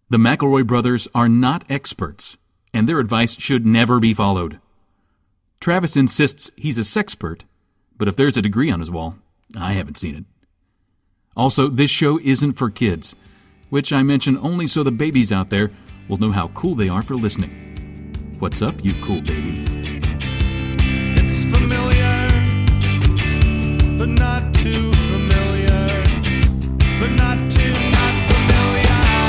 The McElroy brothers are not experts, and their advice should never be followed. Travis insists he's a sexpert, but if there's a degree on his wall, I haven't seen it. Also, this show isn't for kids, which I mention only so the babies out there will know how cool they are for listening. What's up, you cool baby? It's familiar, but not too familiar, but not too not familiar.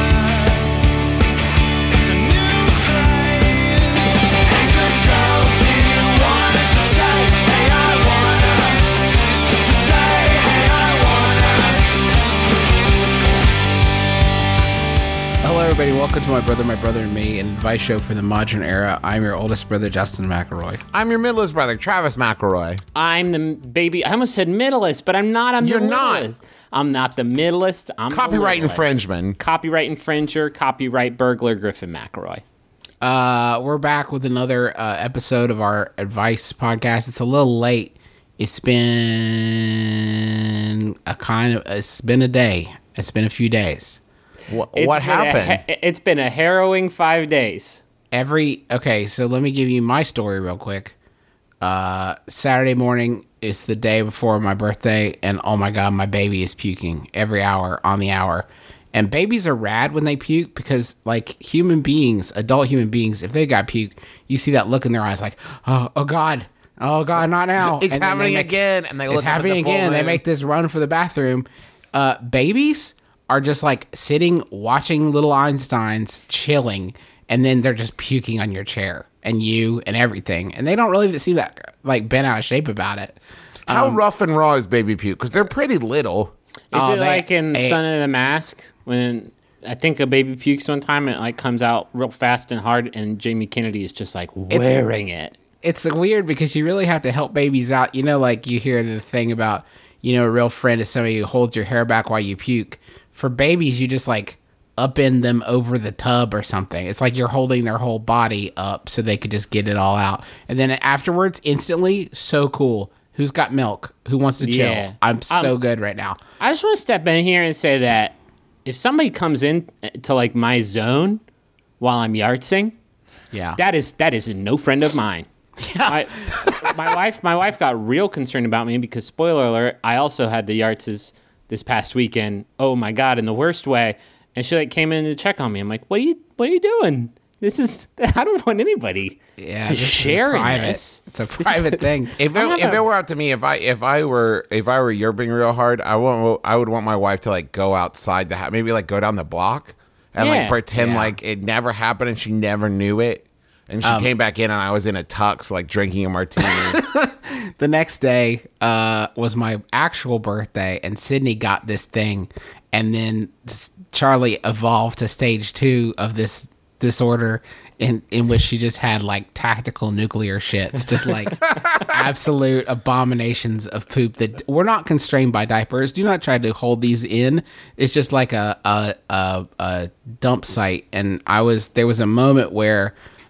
It's a new craze. Hey, good girls, do you wanna just say, hey, I wanna? Just say, hey, I wanna. Hello, everybody. Welcome to My Brother, and Me, an advice show for the modern era. I'm your oldest brother, Justin McElroy. I'm your middleest brother, Travis McElroy. I'm the baby. I almost said middleest, but I'm not. You're the not. littlest. I'm not the middleest. I'm Copyright the littlest. infringement. Copyright infringer. Copyright burglar. Griffin McElroy. We're back with another episode of our advice podcast. It's a little late. It's been it's been a day. It's been a few days. What happened? It's been a harrowing 5 days. Okay, so let me give you my story real quick. Saturday morning is the day before my birthday, and oh my god, my baby is puking every hour on the hour. And babies are rad when they puke because, like, human beings, adult human beings, if they got puke, you see that look in their eyes like, oh god, not now. It's And then happening again, and they look it's up at the happening full again. They moon. make this run for the bathroom. Babies are just like sitting, watching little Einsteins, chilling, and then they're just puking on your chair and you and everything. And they don't really seem that like bent out of shape about it. How rough and raw is baby puke? Because they're pretty little. Is it like in Son of the Mask when I think a baby pukes one time and it like comes out real fast and hard, and Jamie Kennedy is just like wearing it. It's weird because you really have to help babies out. You know, like you hear the thing about, a real friend is somebody who holds your hair back while you puke. For babies, you just like upend them over the tub or something. It's like you're holding their whole body up so they could just get it all out. And then afterwards, instantly, so cool. Who's got milk? Who wants to chill? Yeah. I'm so good right now. I just want to step in here and say that if somebody comes in to like my zone while I'm yardsing, Yeah. that is no friend of mine. My wife got real concerned about me because, spoiler alert, I also had the yards this past weekend. Oh my god, in the worst way. And she like came in to check on me. I'm like, what are you doing? I don't want anybody to share in this. It's a private thing. If it were up to me, if I were yerping real hard, I would want my wife to like go outside the house, maybe like go down the block and like pretend like it never happened and she never knew it. And she came back in and I was in a tux, like drinking a martini. The next day was my actual birthday, and Sydney got this thing, and then Charlie evolved to stage 2 of this disorder in which she just had like tactical nuclear shits, just like absolute abominations of poop that we're not constrained by diapers. Do not try to hold these in. It's just like a dump site. And there was a moment where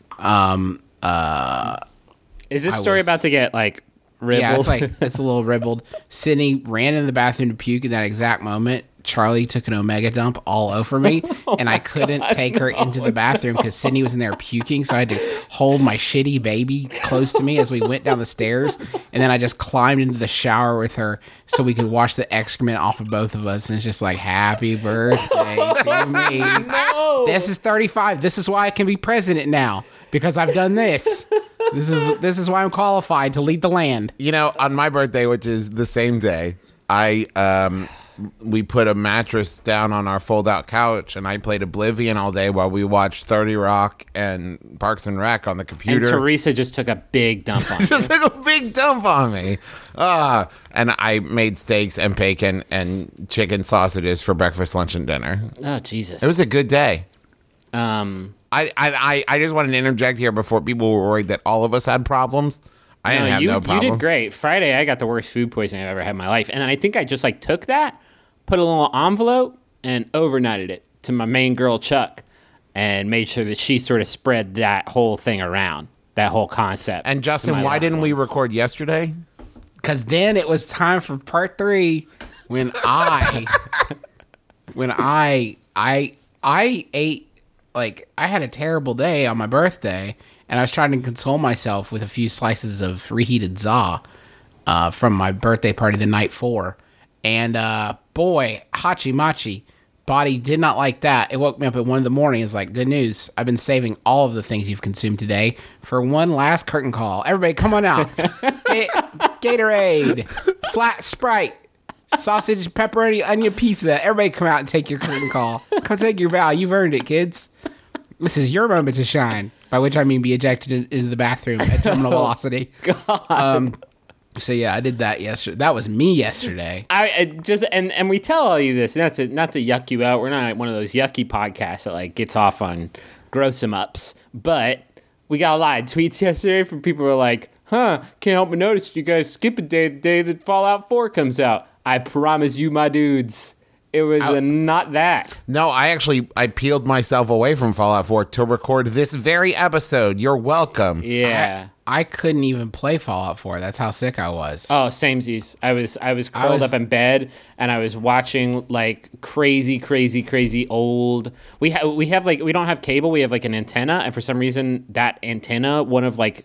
Is this story about to get like ribbled? Yeah, it's a little ribbled. Sydney ran in the bathroom to puke in that exact moment. Charlie took an Omega dump all over me, and I couldn't take her into the bathroom because Sydney was in there puking, so I had to hold my shitty baby close to me as we went down the stairs, and then I just climbed into the shower with her so we could wash the excrement off of both of us, and it's just like, happy birthday to me. No. This is 35. This is why I can be president now, because I've done this. This is why I'm qualified to lead the land. On my birthday, which is the same day, we put a mattress down on our fold-out couch, and I played Oblivion all day while we watched 30 Rock and Parks and Rec on the computer. And Teresa just took a big dump on you. Just took a big dump on me. And I made steaks and bacon and chicken sausages for breakfast, lunch, and dinner. Oh, Jesus. It was a good day. I I just wanted to interject here before people were worried that all of us had problems. I didn't have no problems. You did great. Friday, I got the worst food poisoning I've ever had in my life. And I think I just like took that, put a little envelope, and overnighted it to my main girl, Chuck, and made sure that she sort of spread that whole thing around, that whole concept. And Justin, why didn't we record yesterday? Because then it was time for part 3 when I ate like I had a terrible day on my birthday, and I was trying to console myself with a few slices of reheated za from my birthday party the night before. And boy, hachi machi, body did not like that. It woke me up at 1 a.m. It's like, good news. I've been saving all of the things you've consumed today for one last curtain call. Everybody, come on out. Gatorade, flat Sprite, sausage, pepperoni, onion pizza. Everybody come out and take your curtain call. Come take your vow. You've earned it, kids. This is your moment to shine. By which I mean be ejected into the bathroom at terminal velocity. God. So yeah, I did that yesterday. That was me yesterday. I just and we tell all you this, not to yuck you out. We're not one of those yucky podcasts that like gets off on gross em ups. But we got a lot of tweets yesterday from people who are like, "Huh, can't help but notice you guys skip a day the day that Fallout 4 comes out." I promise you, my dudes, it was not that. No, I peeled myself away from Fallout 4 to record this very episode. You're welcome. Yeah. I couldn't even play Fallout 4. That's how sick I was. Oh, samesies. I was curled up in bed and I was watching like crazy old. We have like, we don't have cable. We have like an antenna, and for some reason that antenna, one of like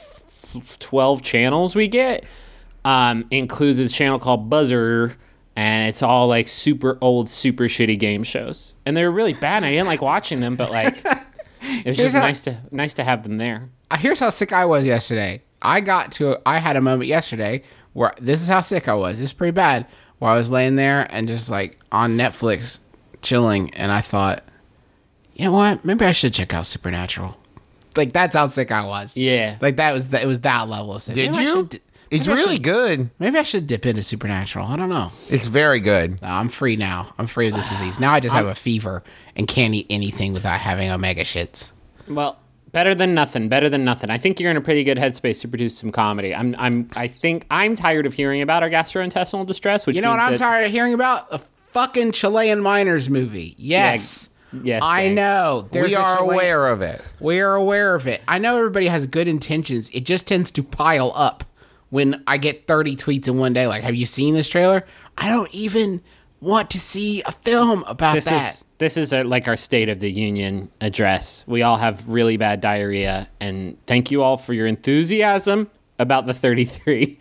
12 channels we get, includes this channel called Buzzer, and it's all like super old, super shitty game shows, and they're really bad. And I didn't like watching them, but like it was just nice to have them there. Here's how sick I was yesterday. I had a moment yesterday where this is how sick I was. It's pretty bad. Where I was laying there and just like on Netflix chilling, and I thought, you know what? Maybe I should check out Supernatural. Like that's how sick I was. Yeah. Like it was that level of sick. Did you? It's really good. Maybe I should dip into Supernatural. I don't know. It's very good. No, I'm free now. I'm free of this disease. Now I just have a fever and can't eat anything without having omega shits. Well, better than nothing. I think you're in a pretty good headspace to produce some comedy. I think I'm tired of hearing about our gastrointestinal distress. Which you know what means I'm tired of hearing about? A fucking Chilean miners movie. Yes. Yes, I Jay. know. We are aware of it. We are aware of it. I know everybody has good intentions. It just tends to pile up when I get 30 tweets in one day. Like, have you seen this trailer? I don't even want to see a film about that. This is like our State of the Union address. We all have really bad diarrhea, and thank you all for your enthusiasm about the 33.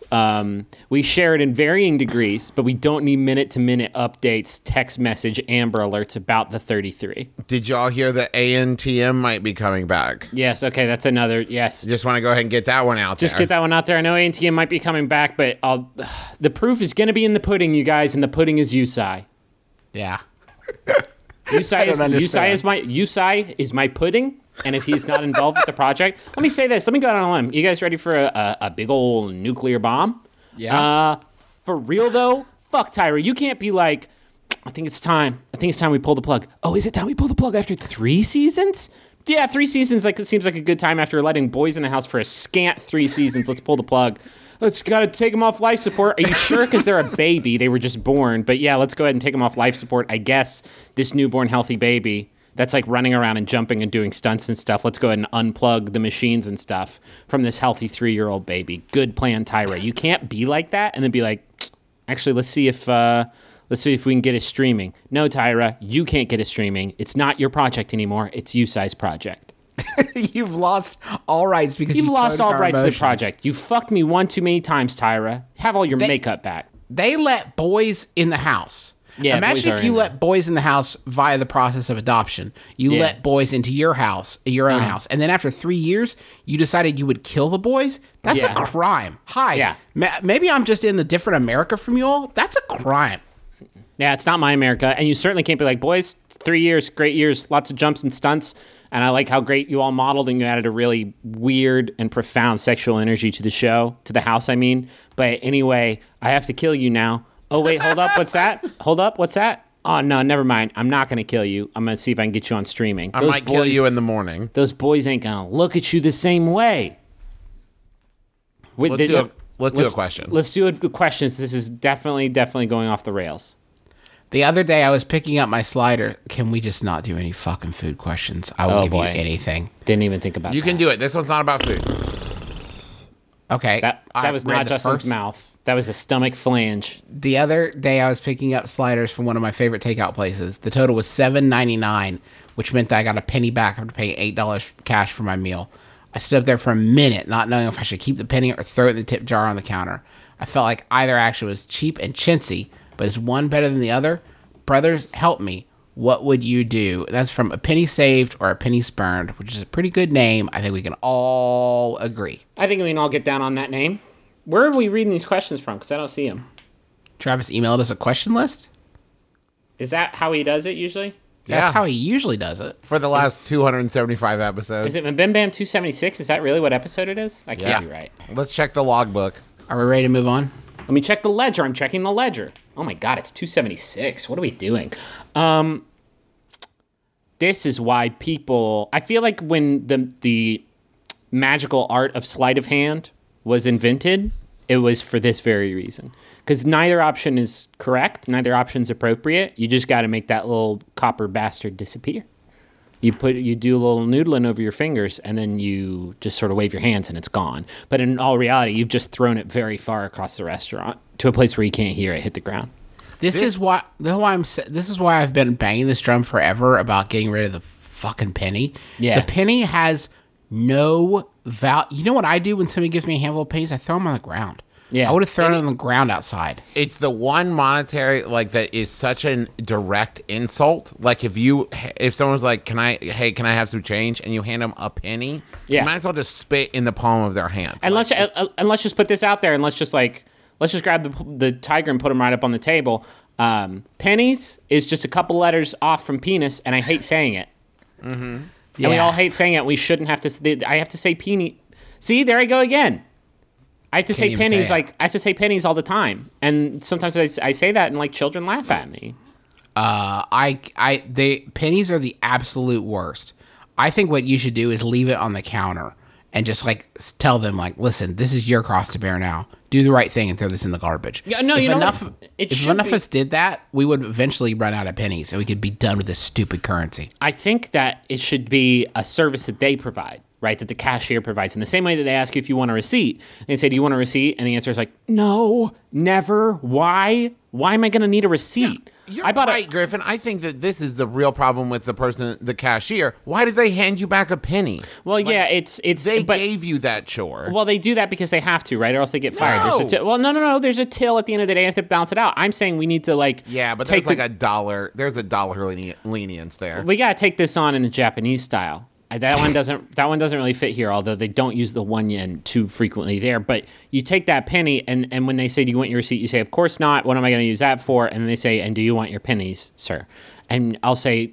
We share it in varying degrees, but we don't need minute-to-minute updates, text message, Amber Alerts about the 33. Did y'all hear that ANTM might be coming back? Yes, okay, that's another, yes. Just want to go ahead and get that one out there. Just get that one out there. I know ANTM might be coming back, but the proof is going to be in the pudding, you guys, and the pudding is Usai. Yeah. Usai is my pudding, and if he's not involved with the project, let me say this. Let me go out on a limb. You guys ready for a big old nuclear bomb? Yeah. For real though, fuck Tyra. You can't be like, I think it's time we pull the plug. Oh, is it time we pull the plug after 3 seasons? Yeah, 3 seasons. Like it seems like a good time after letting Boys in the House for a scant 3 seasons. Let's pull the plug. Gotta take them off life support. Are you sure? Because they're a baby. They were just born. But yeah, let's go ahead and take them off life support. I guess this newborn healthy baby that's like running around and jumping and doing stunts and stuff. Let's go ahead and unplug the machines and stuff from this healthy 3-year-old baby. Good plan, Tyra. You can't be like that and then be like, actually, let's see if we can get it streaming. No, Tyra, you can't get it streaming. It's not your project anymore. It's Usai's project. You've lost all rights because you've lost all rights to the emotions. project. You fucked me one too many times, Tyra. Have all your makeup back. They let boys in the house. Yeah, imagine boys if are you in let boys in the house via the process of adoption. You let boys into your house, your own house, and then after 3 years, you decided you would kill the boys. That's a crime. Hi. Yeah. Maybe I'm just in a different America from you all. That's a crime. Yeah, it's not my America, and you certainly can't be like, boys, 3 years, great years, lots of jumps and stunts, and I like how great you all modeled, and you added a really weird and profound sexual energy to the show, to the house, I mean. But anyway, I have to kill you now. Oh, wait, hold up, what's that? Hold up, what's that? Oh, no, never mind. I'm not going to kill you. I'm going to see if I can get you on streaming. I might kill you in the morning. Those boys ain't going to look at you the same way. Let's do a question. Let's do a questions. This is definitely going off the rails. The other day, I was picking up my slider. Can we just not do any fucking food questions? I will give you anything. Didn't even think about You that. can do it. This one's not about food. Okay. That was read not the Justin's first- mouth. That was a stomach flange. The other day, I was picking up sliders from one of my favorite takeout places. The total was $7.99, which meant that I got a penny back after paying $8 cash for my meal. I stood up there for a minute, not knowing if I should keep the penny or throw it in the tip jar on the counter. I felt like either action was cheap and chintzy, but is one better than the other? Brothers, help me. What would you do? That's from A Penny Saved or A Penny Spurned, which is a pretty good name. I think we can all agree. I think we can all get down on that name. Where are we reading these questions from? Because I don't see them. Travis emailed us a question list. Is that how he does it usually? That's Yeah. how he usually does it. For the last 275 episodes. Is it Bim Bam 276? Is that really what episode it is? I can't Yeah. be right. Let's check the logbook. Are we ready to move on? Let me check the ledger. I'm checking the ledger. Oh my god, it's 276. What are we doing? This is why people. I feel like when the magical art of sleight of hand was invented, it was for this very reason. Because neither option is correct, neither option is appropriate. You just got to make that little copper bastard disappear. You do a little noodling over your fingers, and then you just sort of wave your hands, and it's gone. But in all reality, you've just thrown it very far across the restaurant to a place where you can't hear it hit the ground. This is why I've been banging this drum forever about getting rid of the fucking penny. Yeah. The penny has no value. You know what I do when somebody gives me a handful of pennies? I throw them on the ground. Yeah. I would have thrown it on the ground outside. It's the one monetary that is such a direct insult. Like if someone was like, can I have some change? And you hand them a penny, Yeah. you might as well just spit in the palm of their hand. And let's just put this out there, and let's just grab the tiger and put him right up on the table. Pennies is just a couple letters off from penis, and I hate saying it. Mm-hmm. And we all hate saying it. We shouldn't have to. I have to say peony. See, there I go again. I have to say even pennies say it. I have to say pennies all the time, and sometimes I say that, and children laugh at me. Pennies are the absolute worst. I think what you should do is leave it on the counter and just tell them listen, this is your cross to bear now. Do the right thing and throw this in the garbage. Yeah, no, if you know enough, what? It if should enough be- of us did that, we would eventually run out of pennies and we could be done with this stupid currency. I think that it should be a service that they provide, right? That the cashier provides. In the same way that they ask you if you want a receipt. They say, do you want a receipt? And the answer is no, never. Why? Why am I going to need a receipt? You're right, Griffin. I think that this is the real problem with the cashier. Why did they hand you back a penny? Well, yeah, it's They but, gave you that chore. Well, they do that because they have to, right? Or else they get fired. No. There's no. There's a till at the end of the day. They have to balance it out. I'm saying we need to yeah, but take there's a dollar. There's a dollar lenience there. we got to take this on in the Japanese style. That one doesn't really fit here, although they don't use the 1 yen too frequently there. But you take that penny, and when they say, do you want your receipt? You say, of course not. What am I going to use that for? And then they say, and do you want your pennies, sir? And I'll say,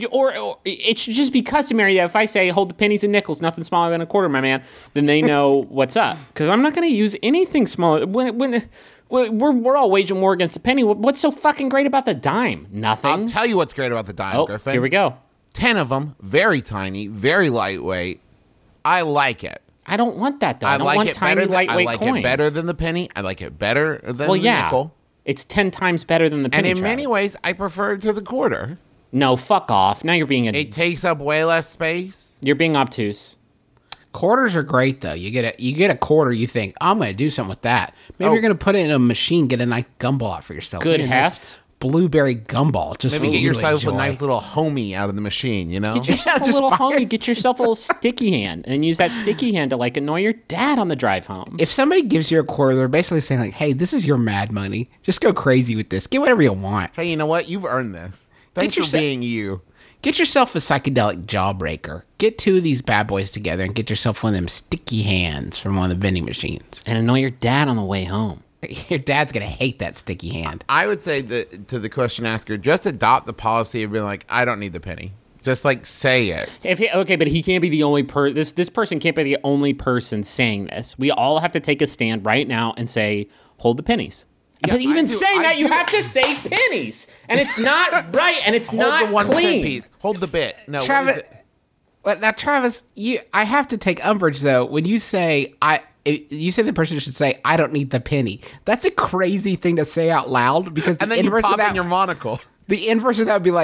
or it should just be customary that if I say, hold the pennies and nickels, nothing smaller than a quarter, my man, then they know what's up. Because I'm not going to use anything smaller. When we're all waging war against the penny, what's so fucking great about the dime? Nothing. I'll tell you what's great about the dime, Griffin. Here we go. 10 of them, very tiny, very lightweight. I like it. I don't want that, though. I don't like want it tiny, better than, lightweight I like coins. it better than the penny. I like it better than the yeah. nickel. It's 10 times better than the penny. And in many ways, I prefer it to the quarter. No, fuck off. Now you're being It takes up way less space. you're being obtuse. Quarters are great though. You get a quarter, you think, I'm going to do something with that. Maybe you're going to put it in a machine, get a nice gumball out for yourself. Good Get a nice heft. Blueberry gumball. Just Maybe for get you to yourself a enjoy. nice little homie out of the machine, you know? Get yourself a just little buy homie. it. Get yourself a little sticky hand and use that sticky hand to annoy your dad on the drive home. If somebody gives you a quarter, they're basically saying hey, this is your mad money. Just go crazy with this. Get whatever you want. Hey, you know what? You've earned this. Thanks Get for yourse- being you. Get yourself a psychedelic jawbreaker. Get two of these bad boys together and get yourself one of them sticky hands from one of the vending machines. And annoy your dad on the way home. Your dad's going to hate that sticky hand. I would say that to the question asker, just adopt the policy of being like, I don't need the penny. Just say it. Okay, but he can't be the only this person can't be the only person saying this. We all have to take a stand right now and say, hold the pennies. Yeah, but even I do- saying I that, you do. have to say pennies, and it's not right, and it's Hold not the 1 cent clean. piece. Hold the bit. No, what Travis, is it? but now Travis, I have to take umbrage though when you say you say the person should say I don't need the penny. That's a crazy thing to say out loud because And the then you inverse of pop that in your monocle. the inverse of that would be like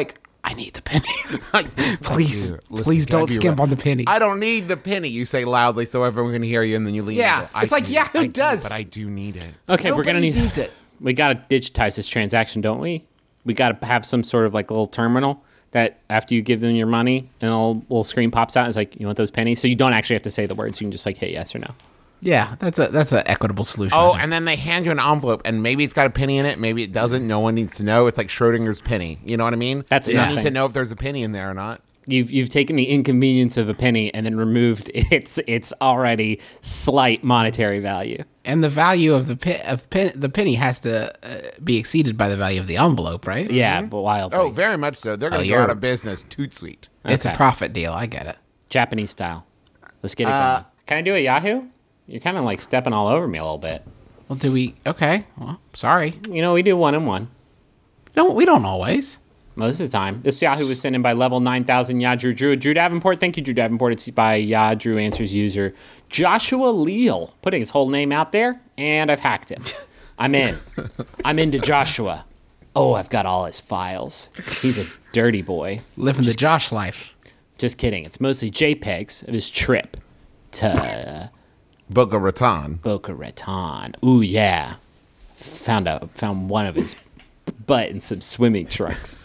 I need the penny. Please, please don't skimp on the penny. I don't need the penny. You say loudly so everyone can hear you, and then you leave. Yeah, it's like, yeah, who does? But I do need it. Okay, we're gonna Nobody need needs it. We got to digitize this transaction, don't we? We got to have some sort of like little terminal that after you give them your money, and a little screen pops out. It's like, you want those pennies? So you don't actually have to say the words. You can just like hit yes or no. Yeah, that's an equitable solution. Oh, and then they hand you an envelope, and maybe it's got a penny in it, maybe it doesn't. No one needs to know. It's like Schrodinger's penny. You know what I mean? That's you nothing. need to know if there's a penny in there or not. You've taken the inconvenience of a penny and then removed its already slight monetary value. And the value of the penny has to be exceeded by the value of the envelope, right? Yeah, but wildly. Oh, very much so. They're going to go you're- out of business. Toot sweet. It's a Okay. profit deal. I get it. Japanese style. Let's get it going. Can I do a Yahoo? You're kind of like stepping all over me a little bit. Well, do we? Okay. Well, sorry. You know, we do 1 and 1 No, we don't always. most of the time. This Yahoo was sent in by level 9000 Yadrew Drew Davenport. Thank you, Drew Davenport. It's by Yadrew Answers user Joshua Leal, putting his whole name out there, and I've hacked him. I'm in. I'm into Joshua. Oh, I've got all his files. He's a dirty boy. Living the Josh life. Just kidding. It's mostly JPEGs of his trip to Boca Raton. Boca Raton. Ooh, yeah. Found one of his butt in some swimming trunks.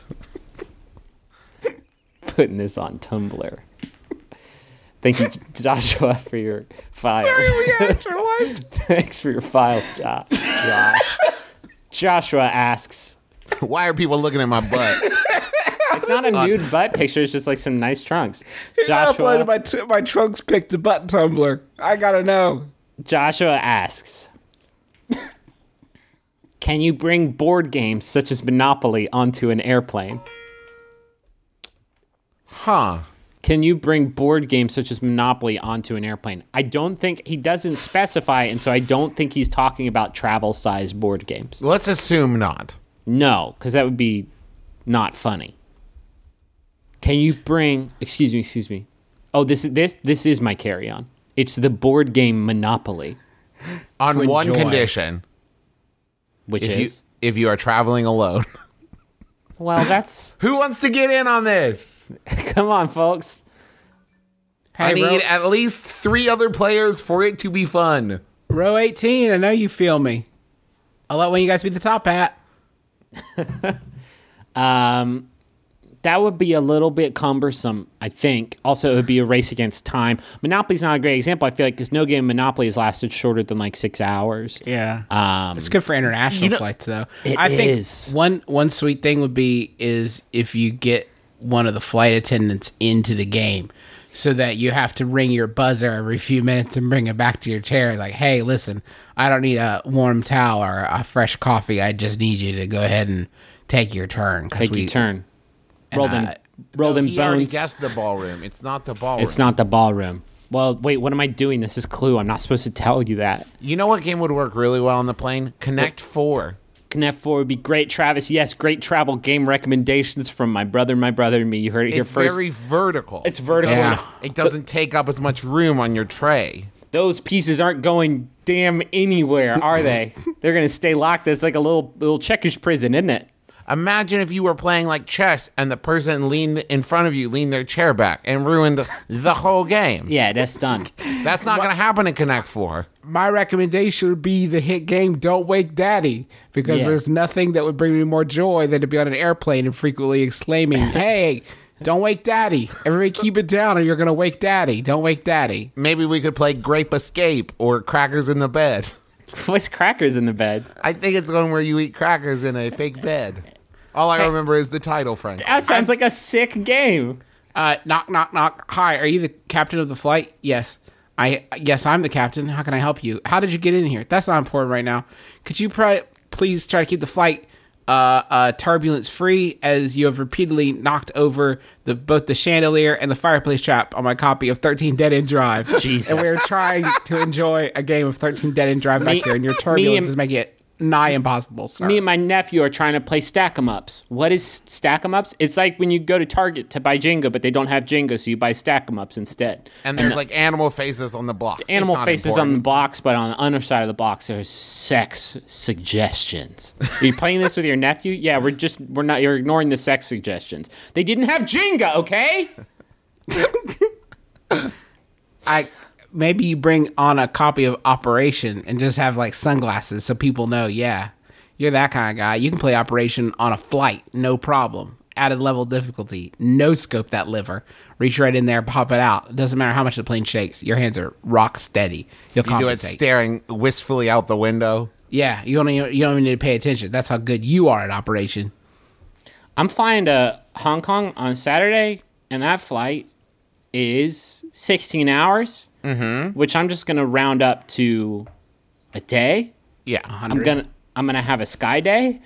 Putting this on Tumblr. Thank you, Joshua, for your files. Thanks for your files, Josh. Joshua asks, Why are people looking at my butt? it's not a nude butt picture, it's just like some nice trunks. Joshua, my trunks picked a butt tumbler. I gotta know. Joshua asks, can you bring board games such as Monopoly onto an airplane? Huh. Can you bring board games such as Monopoly onto an airplane? I don't think he doesn't specify, and so I don't think he's talking about travel-sized board games. Let's assume not. No, because that would be not funny. Can you bring? Excuse me. Oh, this is my carry-on. It's the board game Monopoly, On To one enjoy. condition. which If you are traveling alone. well, that's Who wants to get in on this? come on, folks. I need at least 3 other players for it to be fun. Row 18, I know you feel me. I'll let one of you guys be the top hat. That would be a little bit cumbersome, I think. Also, it would be a race against time. Monopoly's not a great example, I feel like, because no game of Monopoly has lasted shorter than like 6 hours. Yeah. It's good for international flights, though. It I think is. one sweet thing would be is if you get one of the flight attendants into the game so that you have to ring your buzzer every few minutes and bring it back to your chair. Like, hey, listen, I don't need a warm towel or a fresh coffee. I just need you to go ahead and take your turn. Take your turn. Roll them He already bones. guessed the ballroom. It's not the ballroom. It's not the ballroom. Well, wait, what am I doing? This is Clue. I'm not supposed to tell you that. You know what game would work really well on the plane? Connect 4. Connect 4 would be great, Travis. Yes, great travel game recommendations from my brother, and me. You heard it here It's first. very vertical. It's vertical. Yeah. It doesn't take up as much room on your tray. Those pieces aren't going damn anywhere, are they? They're going to stay locked. It's like a little checkers prison, isn't it? Imagine if you were playing like chess and the person leaned in front of you, leaned their chair back and ruined the whole game. Yeah, that's done. That's not going to happen in Connect 4. My recommendation would be the hit game Don't Wake Daddy, because Yeah. there's nothing that would bring me more joy than to be on an airplane and frequently exclaiming, hey, don't wake Daddy. Everybody keep it down or you're going to wake Daddy. Don't wake Daddy. Maybe we could play Grape Escape or Crackers in the Bed. What's crackers in the bed? I think it's one where you eat crackers in a fake bed. All I remember is the title, Frank. That sounds like a sick game. Knock, knock, knock. Hi, are you the captain of the flight? Yes. Yes, I'm the captain. How can I help you? How did you get in here? That's not important right now. Could you please try to keep the flight turbulence free, as you have repeatedly knocked over both the chandelier and the fireplace trap on my copy of 13 Dead End Drive. Jesus. And we're trying to enjoy a game of 13 Dead End Drive back here, and your turbulence is making it nigh impossible, sir. Me and my nephew are trying to play stack 'em ups. What is stack 'em ups? It's like when you go to Target to buy Jenga, but they don't have Jenga, so you buy stack 'em ups instead. And there's like animal faces on the blocks. Animal It's not faces on the important. blocks, but on the underside of the box, there's sex suggestions. Are you playing this with your nephew? Yeah, we're not. You're ignoring the sex suggestions. They didn't have Jenga, okay? Maybe you bring on a copy of Operation and just have like sunglasses so people know, yeah, you're that kind of guy. You can play Operation on a flight, no problem. Added level difficulty, no scope that liver. Reach right in there, pop it out. It doesn't matter how much the plane shakes. Your hands are rock steady. You'll You do it compensate. staring wistfully out the window. Yeah, you don't even need to pay attention. That's how good you are at Operation. I'm flying to Hong Kong on Saturday, and that flight is 16 hours, which I'm just gonna round up to a day. Yeah. I'm gonna have a sky day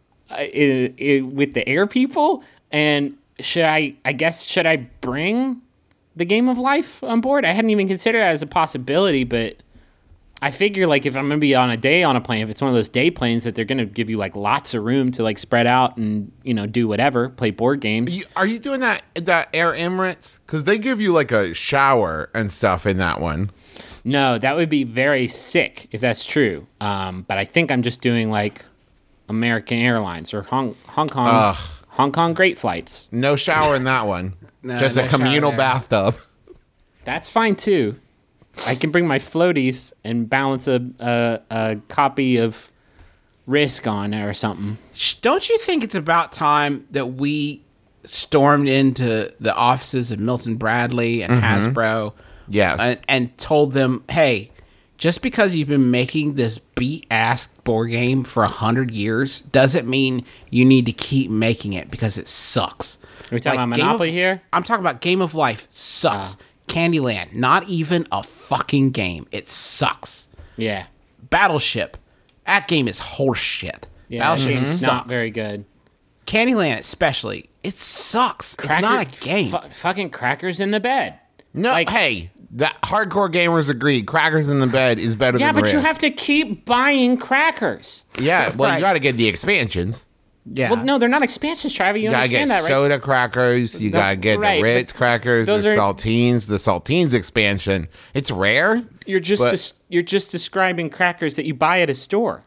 with the air people. And should I bring the Game of Life on board? I hadn't even considered that as a possibility, but I figure like if I'm gonna be on a day on a plane, if it's one of those day planes that they're gonna give you like lots of room to like spread out and do whatever, play board games. Are you doing that Air Emirates? Because they give you like a shower and stuff in that one. No, that would be very sick if that's true. But I think I'm just doing like American Airlines or Hong Kong Great Flights. No shower in that one. Just no a communal shower there. bathtub. That's fine too. I can bring my floaties and balance a copy of Risk on there or something. Don't you think it's about time that we stormed into the offices of Milton Bradley and Hasbro? Yes. And told them, hey, just because you've been making this beat-ass board game for 100 years doesn't mean you need to keep making it because it sucks. Are we talking about Game of- Monopoly here? I'm talking about Game of Life sucks. Candyland, not even a fucking game. It sucks. Yeah. Battleship, that game is horse shit. Yeah, Battleship it's sucks. not very good. Candyland especially, it sucks. It's not a game. Fucking crackers in the bed. No, Like- hey, that hardcore gamers agree. Crackers in the bed is better Yeah, than but you Risk. have to keep buying crackers. Yeah, well, Right. you got to get the expansions. Yeah. Well, no, they're not expansions, Travis. You You gotta understand get that, right? soda crackers. You gotta get right, the Ritz but crackers, the those are- saltines. The saltines expansion. It's rare. You're just but- you're just describing crackers that you buy at a store.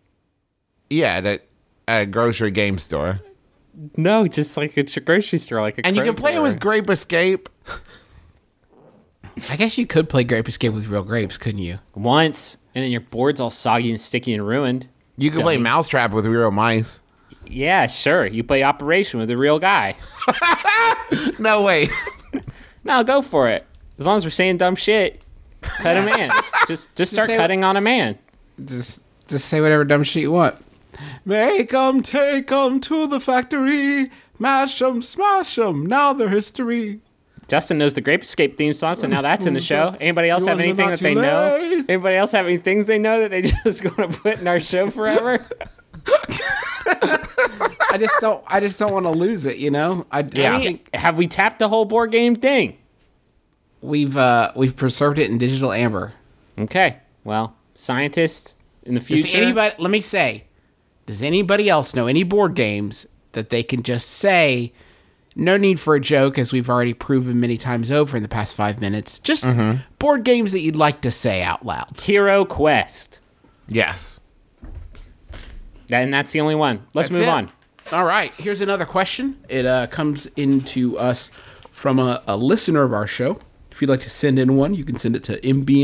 Yeah, at a grocery game store. No, just like a grocery store, like a. And you can play it with Grape Escape. I guess you could play Grape Escape with real grapes, couldn't you? once, and then your board's all soggy and sticky and ruined. You can play Dummy. Mousetrap with real mice. Yeah, sure. You play Operation with a real guy. No way. No, go for it. As long as we're saying dumb shit, cut a man. just start say- cutting on a man. Just say whatever dumb shit you want. Make 'em, take 'em to the factory. Mash 'em, smash 'em. Now they're history. Justin knows the Grape Escape theme song, so now that's in the show. Anybody else You have wanna anything not that they too know? late. Anybody else have any things they know that they just going to put in our show forever? I just don't want to lose it, you know? I think Have we tapped the whole board game thing? we've preserved it in digital amber. Okay. Well, scientists in the Does future. anybody, let me say, does anybody else know any board games that they can just say, no need for a joke, as we've already proven many times over in the past 5 minutes, just board games that you'd like to say out loud? Hero Quest. Yes. And that's the only one. Let's That's move it. on. All right, here's another question. It comes into us from a listener of our show. If you'd like to send in one, you can send it to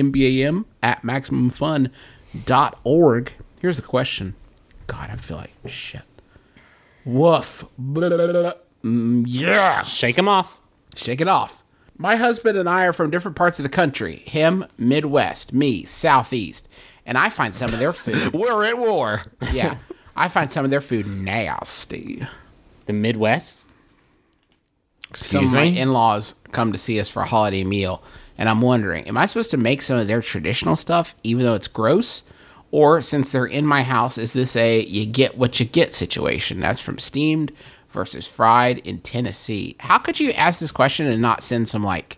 mbmbam@maximumfun.org. Here's the question. God, I feel like shit. Woof. Blah, blah, blah, blah. Yeah. Shake them off. Shake it off. My husband and I are from different parts of the country. Him, Midwest. Me, Southeast. And I find some of their food. We're at war. Yeah. I find some of their food nasty. The Midwest. Some of my in-laws come to see us for a holiday meal, and I'm wondering, am I supposed to make some of their traditional stuff even though it's gross? Or since they're in my house, is this a you get what you get situation? That's from steamed versus fried in Tennessee. How could you ask this question and not send some like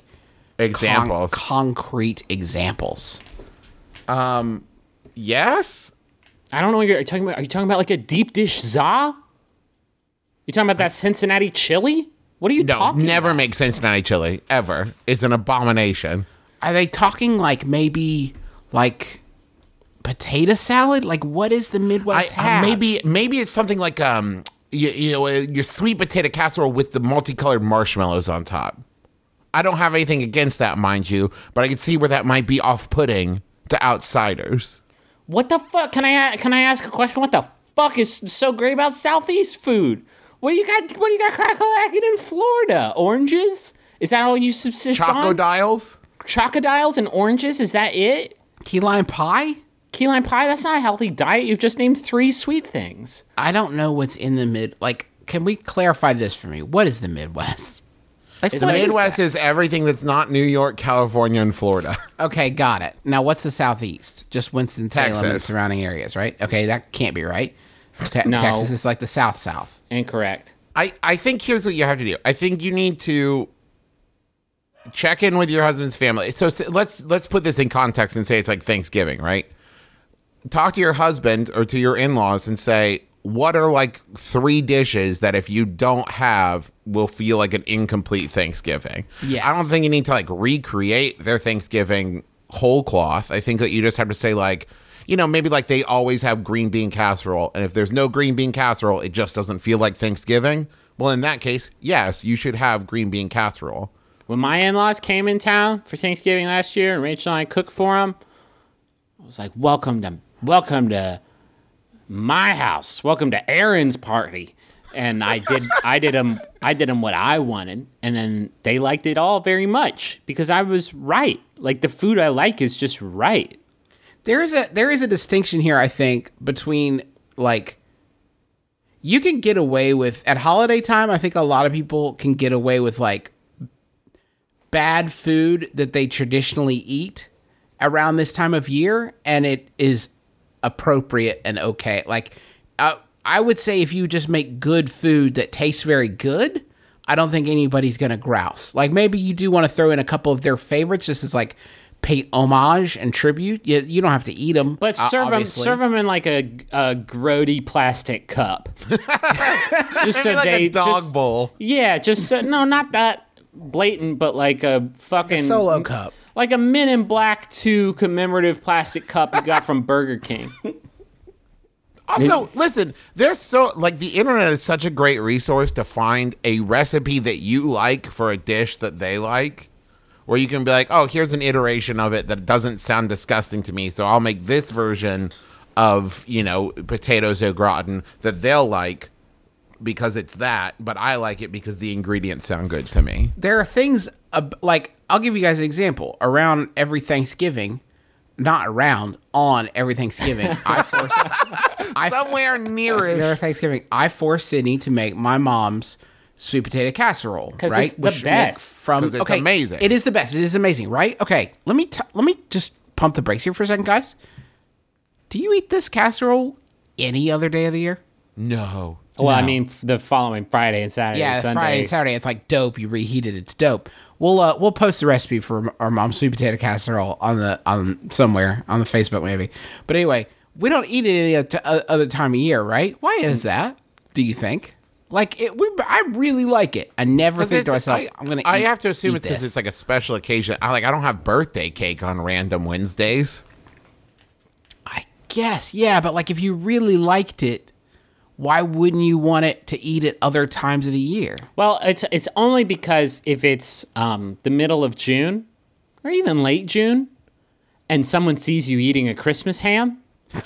Examples. concrete examples? Yes. I don't know what you're talking about. Are you talking about like a deep dish za? You talking about that Cincinnati chili? What are you No, talking never about? make Cincinnati chili ever. It's an abomination. Are they talking like maybe like potato salad? Like what is the Midwest have? Maybe it's something like your sweet potato casserole with the multicolored marshmallows on top. I don't have anything against that, mind you, but I can see where that might be off-putting to outsiders. What the fuck? Can I ask a question? What the fuck is so great about Southeast food? What do you got crack-a-lacking in Florida? Oranges? Is that all you subsist on? Chocodiles? Chocodiles and oranges? Is that it? Key lime pie? Key lime pie? That's not a healthy diet. You've just named 3 sweet things. I don't know what's in the like, can we clarify this for me? What is the Midwest? Like, The what is Midwest that? is everything that's not New York, California, and Florida. Okay, got it. Now, what's the Southeast? Just Winston-Salem and Texas. surrounding areas, right? Okay, that can't be right. No. Texas is like the South. Incorrect. I think here's what you have to do. I think you need to check in with your husband's family. So let's put this in context and say it's like Thanksgiving, right? Talk to your husband or to your in-laws and say, what are like 3 dishes that if you don't have will feel like an incomplete Thanksgiving? Yes. I don't think you need to like recreate their Thanksgiving whole cloth. I think that you just have to say like, maybe like they always have green bean casserole. And if there's no green bean casserole, it just doesn't feel like Thanksgiving. Well, in that case, yes, you should have green bean casserole. When my in-laws came in town for Thanksgiving last year and Rachel and I cooked for them, I was like, welcome to my house. Welcome to Aaron's party. And I did them what I wanted. And then they liked it all very much because I was right. Like the food I like is just right. There is a distinction here, I think, between like you can get away with at holiday time. I think a lot of people can get away with like bad food that they traditionally eat around this time of year, and it is appropriate and okay. Like I would say if you just make good food that tastes very good, I don't think anybody's gonna grouse. Like maybe you do want to throw in a couple of their favorites just as like pay homage and tribute. You don't have to eat them, But serve obviously. them in like a grody plastic cup. Just so Like they a dog just, bowl. Yeah, just so, no, not that blatant, but like a fucking solo cup. like a Men in Black 2 commemorative plastic cup you got from Burger King. Also, listen, there's so like the internet is such a great resource to find a recipe that you like for a dish that they like, where you can be like, oh, here's an iteration of it that doesn't sound disgusting to me, so I'll make this version of, potatoes au gratin that they'll like because it's that, but I like it because the ingredients sound good to me. There are things like I'll give you guys an example. Around every Thanksgiving, not around, on every Thanksgiving, Somewhere nearish. every Thanksgiving, I force Sydney to make my mom's sweet potato casserole. 'Cause right? it's the Which best. From 'Cause it's amazing. It is the best. It is amazing, right? Okay, let me just pump the brakes here for a second, guys. Do you eat this casserole any other day of the year? No. Well, I mean, the following Friday and Saturday, Yeah, Sunday. Friday and Saturday. It's like dope. You reheat it. It's dope. We'll post the recipe for our mom's sweet potato casserole on somewhere on the Facebook maybe. But anyway, we don't eat it any other time of year, right? Why is that? Do you think? Like I really like it. I never think to myself, I'm gonna. I eat- have to assume eat it's because this. it's like a special occasion. I don't have birthday cake on random Wednesdays. I guess, yeah, but like if you really liked it, why wouldn't you want it to eat at other times of the year? Well, it's only because if it's the middle of June or even late June, and someone sees you eating a Christmas ham,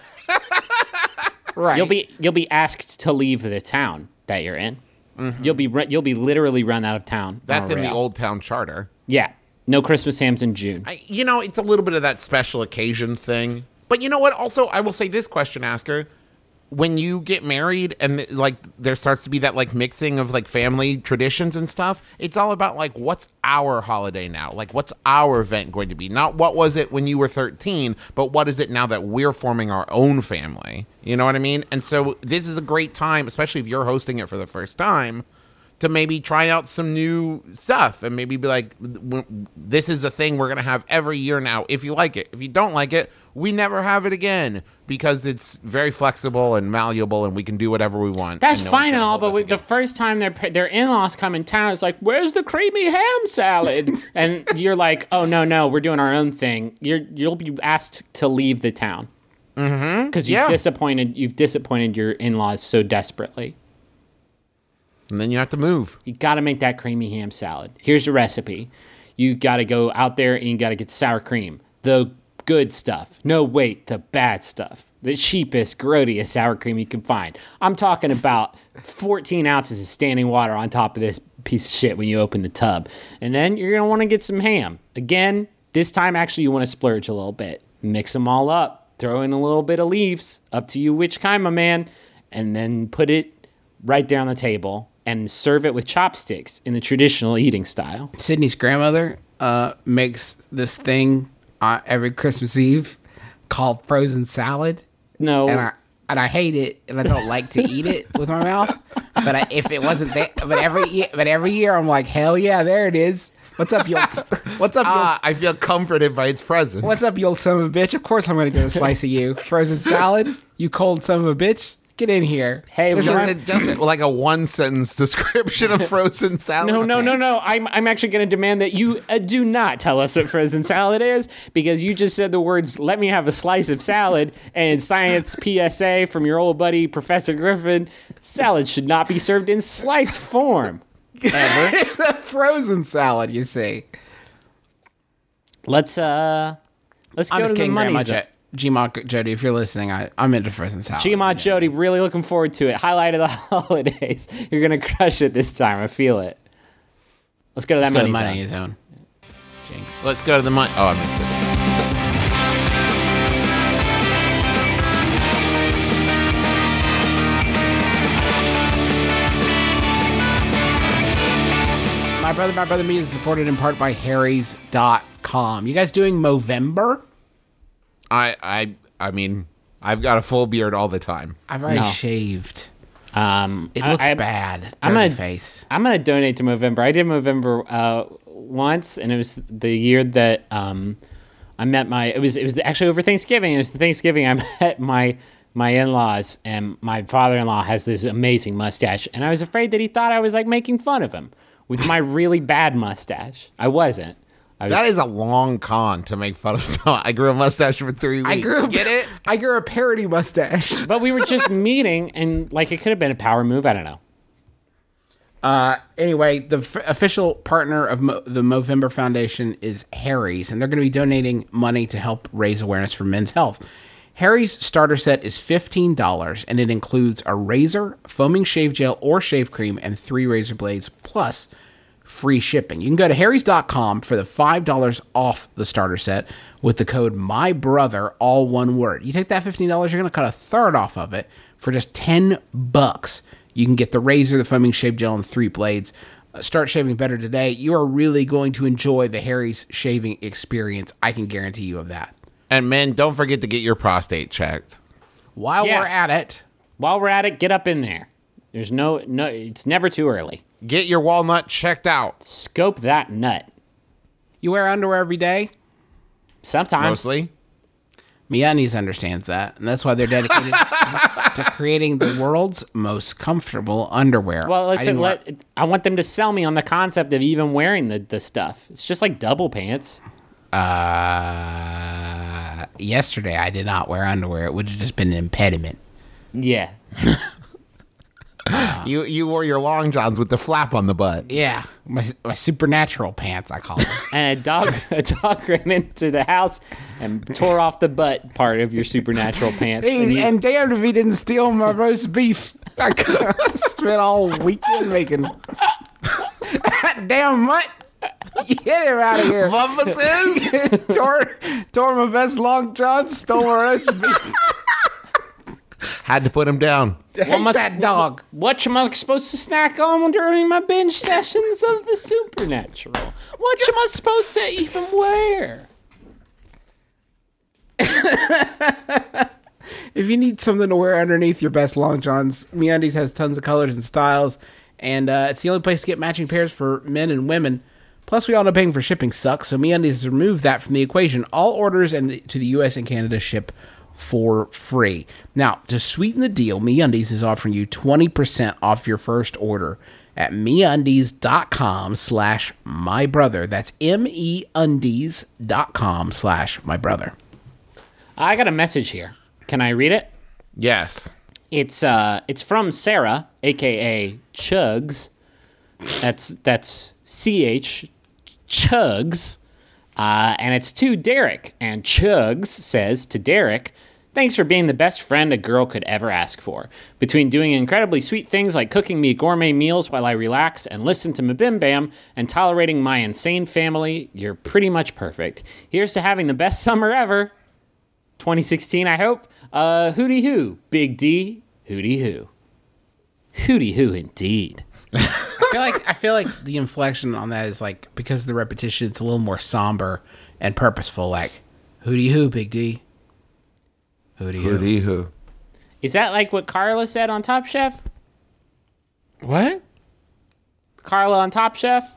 Right. you'll be asked to leave the town that you're in. Mm-hmm. You'll be literally run out of town. That's on a in the rail. Old Town Charter. Yeah, no Christmas hams in June. It's a little bit of that special occasion thing. But you know what? Also, I will say this, question asker. When you get married and like there starts to be that like mixing of like family traditions and stuff, it's all about like what's our holiday now? Like what's our event going to be? Not what was it when you were 13, but what is it now that we're forming our own family? You know what I mean? And so this is a great time, especially if you're hosting it for the first time, to maybe try out some new stuff and maybe be like, this is a thing we're going to have every year now if you like it. If you don't like it, we never have it again because it's very flexible and malleable and we can do whatever we want. That's and no fine one's and gonna all, hold but us the again. first time their in-laws come in town, it's like, where's the creamy ham salad? And you're like, oh, no, we're doing our own thing. You'll be asked to leave the town. Mm-hmm. Because you've disappointed your in-laws so desperately. And then you have to move. You got to make that creamy ham salad. Here's your recipe. You got to go out there and you got to get sour cream. The good stuff. No, wait, the bad stuff. The cheapest, grodiest sour cream you can find. I'm talking about 14 ounces of standing water on top of this piece of shit when you open the tub. And then you're going to want to get some ham. Again, this time actually you want to splurge a little bit. Mix them all up. Throw in a little bit of leaves. Up to you which kind, my man. And then put it right there on the table. And serve it with chopsticks in the traditional eating style. Sydney's grandmother makes this thing every Christmas Eve called frozen salad. No. And I hate it, and I don't like to eat it with my mouth. But if it wasn't there, but every year I'm like, hell yeah, there it is. What's up, you? What's up, you? I feel comforted by its presence. What's up, you old son of a bitch? Of course I'm gonna get a slice of you. Frozen salad, you cold son of a bitch. Get in here. Hey, Just like a one-sentence description of frozen salad. No. I'm actually going to demand that you do not tell us what frozen salad is because you just said the words, let me have a slice of salad, and science PSA from your old buddy, Professor Griffin, salad should not be served in slice form. Ever. The frozen salad, you see. Let's go to the money zone. Gmod Jody, if you're listening, I'm into frozen salad. Gmod Jody, really looking forward to it. Highlight of the holidays. You're going to crush it this time. I feel it. Let's go to that money zone. Jinx. Let's go to the money. Oh, I missed it. My Brother Me is supported in part by Harry's.com. You guys doing Movember? I mean, I've got a full beard all the time. I've already No. shaved. It I- looks I- bad. I'm Dirty gonna- face. I'm going to donate to Movember. I did Movember once, and it was the year that I met it was actually over Thanksgiving. It was the Thanksgiving I met my in-laws, and my father-in-law has this amazing mustache, and I was afraid that he thought I was like making fun of him with my really bad mustache. I wasn't. That is a long con to make fun of someone. I grew a mustache for 3 weeks. Get it? I grew a parody mustache. But we were just meeting, and like it could have been a power move. I don't know. Anyway, the official partner of the Movember Foundation is Harry's, and they're going to be donating money to help raise awareness for men's health. Harry's starter set is $15, and it includes a razor, foaming shave gel or shave cream, and 3 razor blades, plus free shipping. You can go to harrys.com for the $5 off the starter set with the code MYBROTHER, all one word. You take that $15, you're going to cut a third off of it for just $10. You can get the razor, the foaming shave gel, and 3 blades. Start shaving better today. You are really going to enjoy the Harry's shaving experience. I can guarantee you of that. And men, don't forget to get your prostate checked. While Yeah. we're at it, While we're at it, get up in there. There's no, it's never too early. Get your walnut checked out. Scope that nut. you wear underwear every day? Sometimes. Mostly. MeUndies understands that, and that's why they're dedicated to creating the world's most comfortable underwear. Well, I listen, didn't I want them to sell me on the concept of even wearing the stuff. It's just like double pants. yesterday I did not wear underwear. It would have just been an impediment. Yeah. You wore your long johns with the flap on the butt. Yeah, my supernatural pants, I call them. And a dog ran into the house and tore off the butt part of your supernatural pants. And you- And damned if he didn't steal my roast beef. I spent all weekend making. Damn mutt! Get him out of here. Bumpus tore my best long john, stole my roast beef. Had to put him down. Hate that dog. What am I supposed to snack on during my binge sessions of the supernatural? What am I supposed to even wear? If you need something to wear underneath your best long johns, MeUndies has tons of colors and styles, and it's the only place to get matching pairs for men and women. Plus, we all know paying for shipping sucks, so MeUndies has removed that from the equation. All orders to the U.S. and Canada ship for free. Now, to sweeten the deal, MeUndies is offering you 20% off your first order at MeUndies.com/mybrother. That's MEUndies.com/mybrother. I got a message here. Can I read it? Yes. It's from Sarah, aka Chugs. That's CH Chugs. And it's to Derek. And Chugs says to Derek, thanks for being the best friend a girl could ever ask for. Between doing incredibly sweet things like cooking me gourmet meals while I relax and listen to Mabim Bam and tolerating my insane family, you're pretty much perfect. Here's to having the best summer ever. 2016, I hope. Hootie hoo, Big D. Hootie hoo. Hootie hoo indeed. I feel like the inflection on that is like, because of the repetition, it's a little more somber and purposeful. Like, hootie hoo, Big D. Hootie hoo. Hootie hoo. Is that like what Carla said on Top Chef? What? Carla on Top Chef?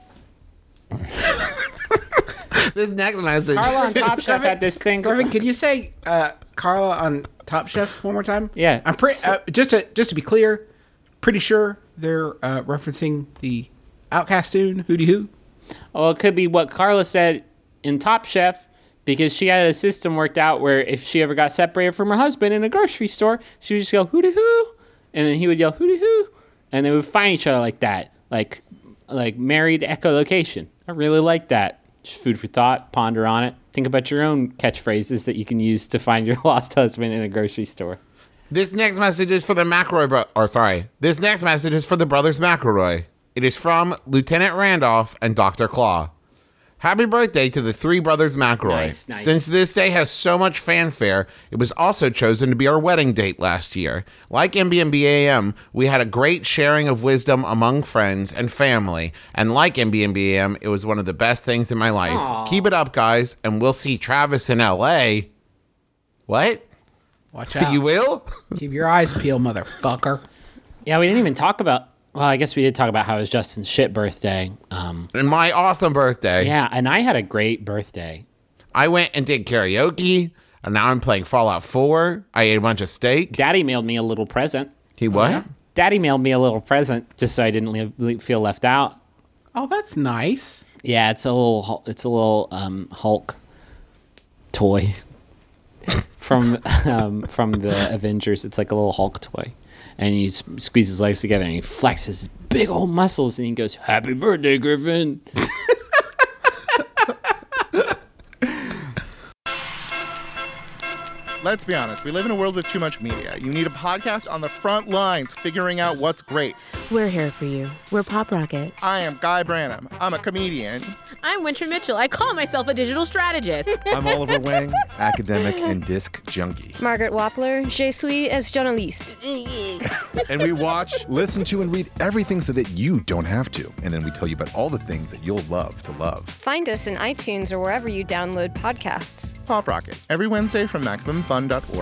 This next message. Carla on Top Chef had this thing. Griffin, can you say Carla on Top Chef one more time? Yeah. I'm just to be clear, pretty sure they're referencing the Outcast tune, Hootie Hoo. Well, it could be what Carla said in Top Chef, because she had a system worked out where if she ever got separated from her husband in a grocery store, she would just go hootie hoo, and then he would yell hootie hoo, and they would find each other like that, like married echolocation. I really like that. Just food for thought. Ponder on it. Think about your own catchphrases that you can use to find your lost husband in a grocery store. This next message is for the This next message is for the brothers McElroy. It is from Lieutenant Randolph and Dr. Claw. Happy birthday to the three brothers McElroy. Nice. Since this day has so much fanfare, it was also chosen to be our wedding date last year. Like MBMBAM, we had a great sharing of wisdom among friends and family. And like MBMBAM, it was one of the best things in my life. Aww. Keep it up, guys, and we'll see Travis in L.A. What? Watch out. You will? Keep your eyes peeled, motherfucker. Yeah, we didn't even talk about. Well, I guess we did talk about how it was Justin's shit birthday. And my awesome birthday. Yeah, and I had a great birthday. I went and did karaoke, and now I'm playing Fallout 4. I ate a bunch of steak. Daddy mailed me a little present. He what? Daddy mailed me a little present just so I didn't feel left out. Oh, that's nice. Yeah, it's a little Hulk toy from the Avengers. It's like a little Hulk toy, and he squeezes his legs together and he flexes his big old muscles and he goes, "Happy birthday, Griffin." Let's be honest, we live in a world with too much media. You need a podcast on the front lines figuring out what's great. We're here for you. We're Pop Rocket. I am Guy Branum. I'm a comedian. I'm Winter Mitchell. I call myself a digital strategist. I'm Oliver Wang, academic and disc junkie. Margaret Wappler, je suis as journaliste. And we watch, listen to, and read everything so that you don't have to. And then we tell you about all the things that you'll love to love. Find us in iTunes or wherever you download podcasts. Pop Rocket, every Wednesday from MaximumFun.org.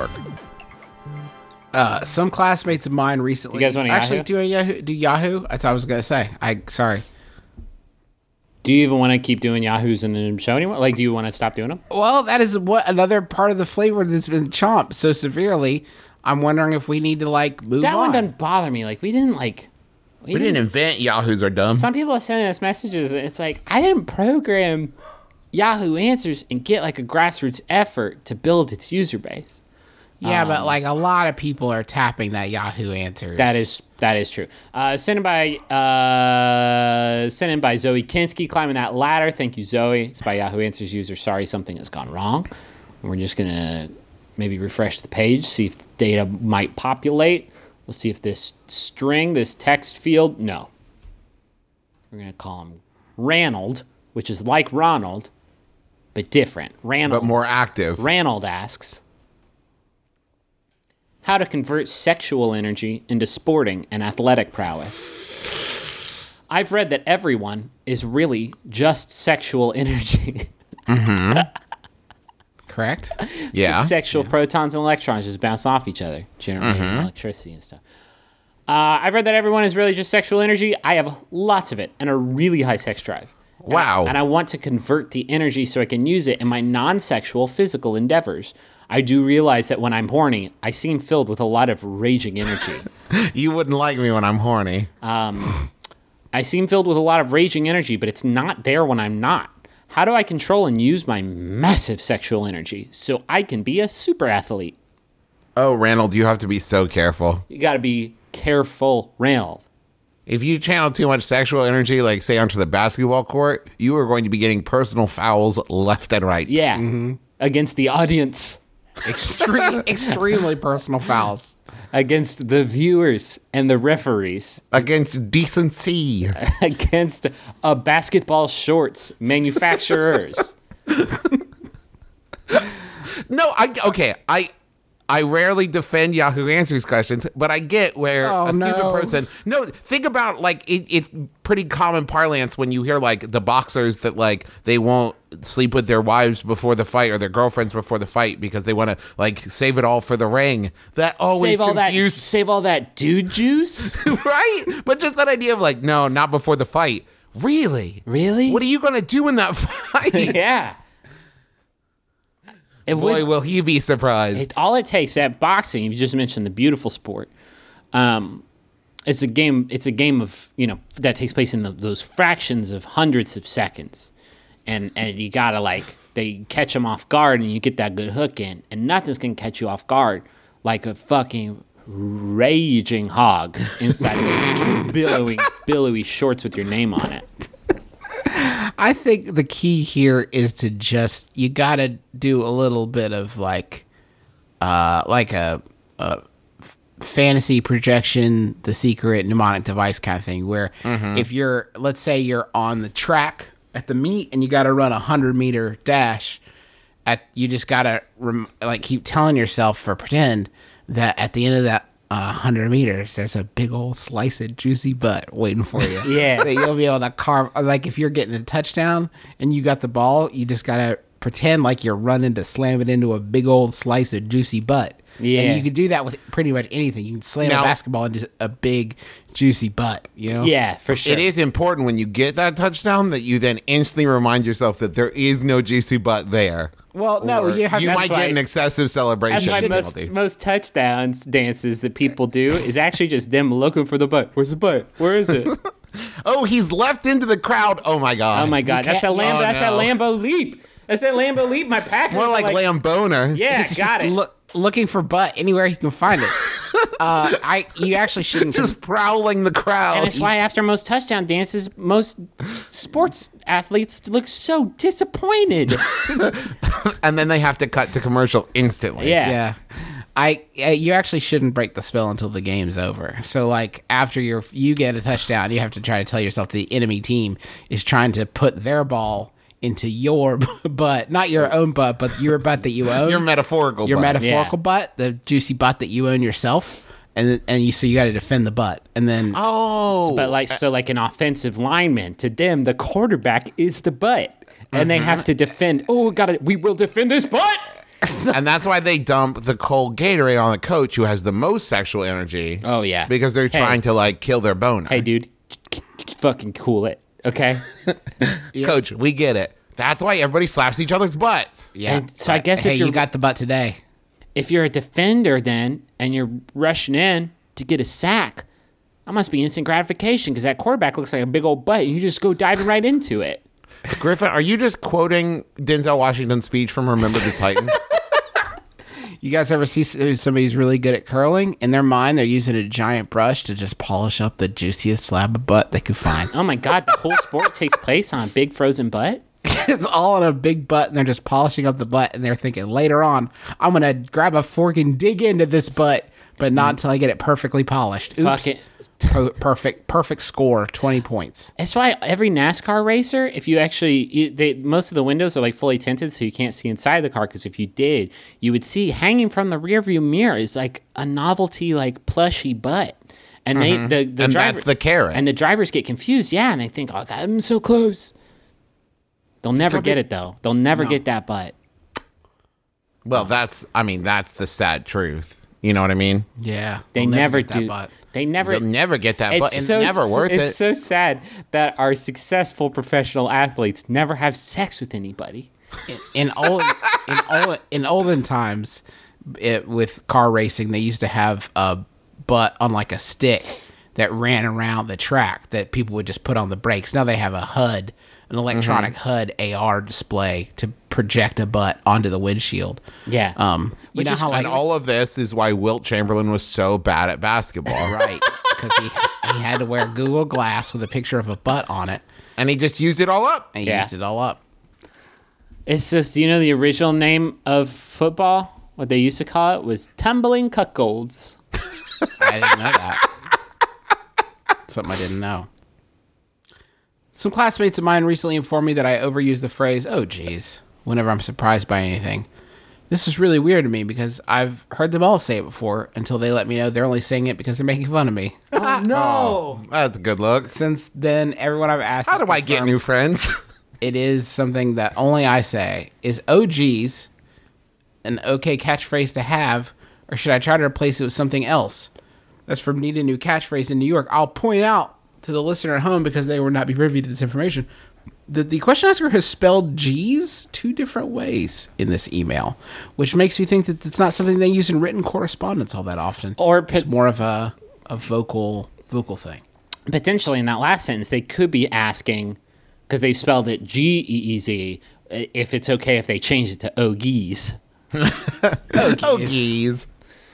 Some classmates of mine recently. You guys want to actually do Yahoo? That's what I was gonna say. Sorry. Do you even want to keep doing Yahoos in the show anymore? Like, do you want to stop doing them? Well, that is what another part of the flavor that's been chomped so severely. I'm wondering if we need to move that on. one doesn't bother me. Like, we didn't invent Yahoos are dumb. Some people are sending us messages, and it's like, I didn't program Yahoo Answers and get a grassroots effort to build its user base. Yeah, but a lot of people are tapping that Yahoo Answers. That is true. Sent in by Zoe Kinsky, climbing that ladder. Thank you, Zoe. It's by Yahoo Answers user. Sorry, something has gone wrong. We're just gonna maybe refresh the page, see if data might populate. We'll see if this string, this text field, no. We're gonna call him Ranald, which is like Ronald, but different. Ranald, but more active. Ranald asks, how to convert sexual energy into sporting and athletic prowess. I've read that everyone is really just sexual energy. Mm-hmm. Correct? Yeah. Just sexual protons and electrons just bounce off each other, generating electricity and stuff. I've read that everyone is really just sexual energy. I have lots of it and a really high sex drive. Wow. And I want to convert the energy so I can use it in my non-sexual physical endeavors. I do realize that when I'm horny, I seem filled with a lot of raging energy. You wouldn't like me when I'm horny. I seem filled with a lot of raging energy, but it's not there when I'm not. How do I control and use my massive sexual energy so I can be a super athlete? Oh, Reynold, you have to be so careful. You got to be careful, Reynold. If you channel too much sexual energy, like say onto the basketball court, you are going to be getting personal fouls left and right. Yeah, against the audience. Extremely personal fouls. Against the viewers and the referees. Against decency. Against basketball shorts manufacturers. No, I rarely defend Yahoo Answers questions, but I get where a stupid person. No, think about like it's pretty common parlance when you hear like the boxers that like they won't sleep with their wives before the fight or their girlfriends before the fight because they want to like save it all for the ring. That always confused. Save all that dude juice, right? But just that idea of like, no, not before the fight. Really? What are you gonna do in that fight? Yeah. Will he be surprised? All it takes at boxing, you just mentioned the beautiful sport. It's a game. It's a game of that takes place in those fractions of hundreds of seconds, and you gotta they catch them off guard, and you get that good hook in, and nothing's gonna catch you off guard like a fucking raging hog inside of those billowy shorts with your name on it. I think the key here is to you gotta do a little bit of like a fantasy projection, The Secret, mnemonic device kind of thing, where if let's say you're on the track at the meet and you gotta run 100-meter dash, you just gotta keep telling yourself for pretend that at the end of that 100 meters, there's a big old slice of juicy butt waiting for you. Yeah. That you'll be able to carve. Like if you're getting a touchdown and you got the ball, you just gotta pretend like you're running to slam it into a big old slice of juicy butt. Yeah. And you can do that with pretty much anything. You can slam a basketball into a big juicy butt, Yeah, for sure. It is important when you get that touchdown that you then instantly remind yourself that there is no juicy butt there. Well, no, you might get an excessive celebration. That's why most touchdowns dances that people do is actually just them looking for the butt. Where's the butt? Where is it? Oh, he's left into the crowd. Oh my god. Oh my god. That's that Lambo. That's that Lambo leap. That's that Lambo leap. My Packers. More like Lamboner. Yeah, got it. Looking for butt anywhere he can find it. You actually shouldn't just prowling the crowd. And it's why after most touchdown dances, most sports athletes look so disappointed. And then they have to cut to commercial instantly. Yeah. You actually shouldn't break the spell until the game's over. So like after you get a touchdown, you have to try to tell yourself the enemy team is trying to put their ball into your butt, not your own butt, but your butt that you own. Your metaphorical butt, the juicy butt that you own yourself, and you got to defend the butt, and then but like an offensive lineman, to them the quarterback is the butt, and they have to defend. We will defend this butt. And that's why they dump the cold Gatorade on the coach who has the most sexual energy. Oh yeah, because they're trying to kill their boner. Hey dude, fucking cool it. Okay, Coach, we get it. That's why everybody slaps each other's butts. Yeah. And so I guess if you got the butt today. If you're a defender then, and you're rushing in to get a sack, that must be instant gratification because that quarterback looks like a big old butt. And you just go diving right into it. Griffin, are you just quoting Denzel Washington's speech from Remember the Titans? You guys ever see somebody who's really good at curling? In their mind, they're using a giant brush to just polish up the juiciest slab of butt they could find. Oh my God, the whole sport takes place on a big frozen butt? It's all on a big butt, and they're just polishing up the butt, and they're thinking, later on, I'm going to grab a fork and dig into this butt, but not until I get it perfectly polished. Oops. Fuck it. Perfect score, 20 points. That's why every NASCAR racer, if you actually, most of the windows are fully tinted, so you can't see inside the car. Because if you did, you would see hanging from the rearview mirror is like a novelty, plushy butt, and the driver, that's the carrot. And the drivers get confused, and they think, "Oh God, I'm so close." They'll never get it though. They'll never get that butt. Well, that's the sad truth. You know what I mean? Yeah, they never do. They never, They'll never get that, but it's never worth it. It's so sad that our successful professional athletes never have sex with anybody. In olden times, with car racing, they used to have a butt on like a stick that ran around the track that people would just put on the brakes. Now they have a HUD, an electronic HUD AR display to project a butt onto the windshield. Yeah. You know how And all of this is why Wilt Chamberlain was so bad at basketball. right, because he had to wear Google Glass with a picture of a butt on it, And he just used it all up. and he used it all up. It's just, do you know the original name of football? What they used to call it was tumbling cuckolds. I didn't know that. Something I didn't know. Some classmates of mine recently informed me that I overuse the phrase, "oh geez," whenever I'm surprised by anything. This is really weird to me because I've heard them all say it before until they let me know they're only saying it because they're making fun of me. Oh, no. That's a good look. Since then, everyone I've asked... How do I get new friends? It is something that only I say. Is "oh geez" an okay catchphrase to have, or should I try to replace it with something else? That's from Need a New Catchphrase in New York. I'll point out to the listener at home, because they will not be privy to this information, that the question asker has spelled G's 2 different ways in this email, which makes me think that it's not something they use in written correspondence all that often. Or it's more of a vocal thing. Potentially in that last sentence, they could be asking, because they spelled it Geez, if it's okay if they change it to "oh geez." Oh, geez.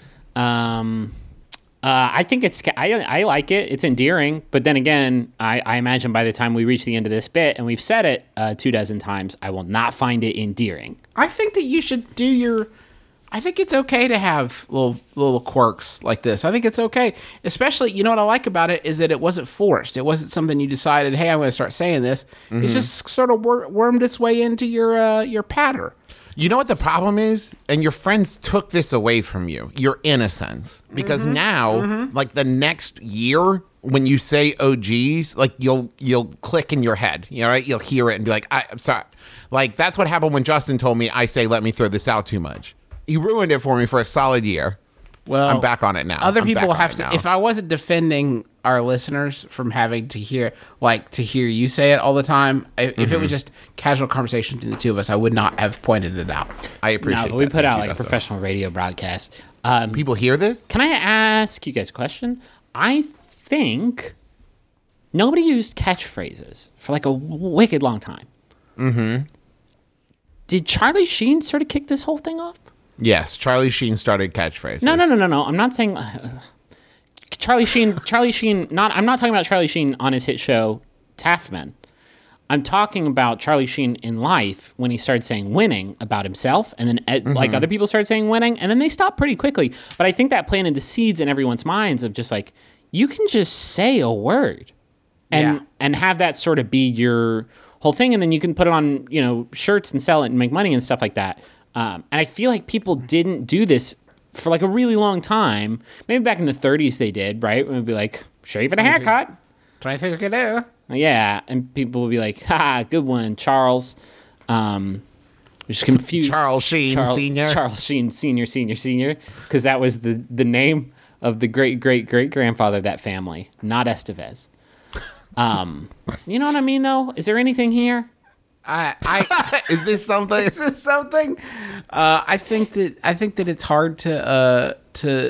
I think I like it. It's endearing. But then again, I imagine by the time we reach the end of this bit, and we've said it 24 times, I will not find it endearing. I think that you should do I think it's okay to have little quirks like this. I think it's okay. Especially, you know what I like about it is that it wasn't forced. It wasn't something you decided, hey, I'm going to start saying this. Mm-hmm. It's just sort of wormed its way into your patter. You know what the problem is? And your friends took this away from you, your innocence. Because now, like the next year, when you say "oh geez," like you'll click in your head, you know, right? You'll hear it and be like, I'm sorry. Like that's what happened when Justin told me I say "let me throw this out" too much. He ruined it for me for a solid year. Well, I'm back on it now. Other I'm people back on have it to. now. If I wasn't defending our listeners from having to hear you say it all the time, if it was just casual conversation between the two of us, I would not have pointed it out. I appreciate No, but we that. put Thank out you, like Justin. professional radio broadcasts. People hear this? Can I ask you guys a question? I think nobody used catchphrases for like a wicked long time. Mm-hmm. Did Charlie Sheen sort of kick this whole thing off? Yes, Charlie Sheen started catchphrases. No. I'm not saying Charlie Sheen. I'm not talking about Charlie Sheen on his hit show Taffman. I'm talking about Charlie Sheen in life when he started saying "winning" about himself, and then like other people started saying "winning," and then they stopped pretty quickly. But I think that planted the seeds in everyone's minds of just like, you can just say a word and have that sort of be your whole thing, and then you can put it on shirts and sell it and make money and stuff like that. And I feel like people didn't do this for like a really long time. Maybe back in the 30s they did, right? It would be like, shave and a haircut. 23 you can do. Yeah, and people would be like, "Ha, good one, Charles." Just confused. Charles Sheen Sr. Charles Sheen Sr., because that was the name of the great-great-great-grandfather of that family, not Estevez. You know what I mean, though? Is there anything here? Is this something? Is this something? I think that it's hard to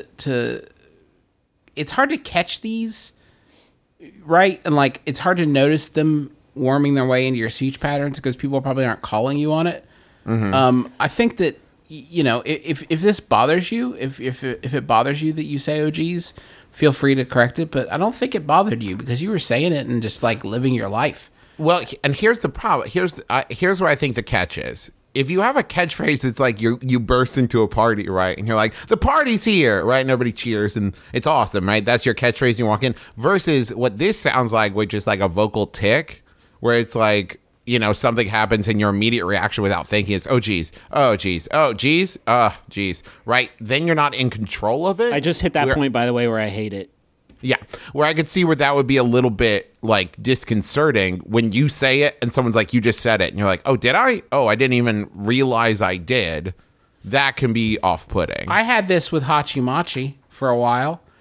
it's hard to catch these, right? And like it's hard to notice them worming their way into your speech patterns because people probably aren't calling you on it. I think that if this bothers you, if it bothers you that you say "oh geez," feel free to correct it. But I don't think it bothered you because you were saying it and just like living your life. Well, and here's the problem. Here's where I think the catch is. If you have a catchphrase that's like you burst into a party, right? And you're like, the party's here, right? Nobody cheers and it's awesome, right? That's your catchphrase. You walk in versus what this sounds like, which is like a vocal tick where it's like, something happens and your immediate reaction without thinking is, "oh, geez, oh, geez, oh, geez, geez," right? Then you're not in control of it. I just hit that point, by the way, where I hate it. Yeah, where I could see where that would be a little bit like disconcerting when you say it and someone's like, "you just said it," and you're like, "oh, did I? Oh, I didn't even realize I did." That can be off-putting. I had this with Hachi Machi for a while.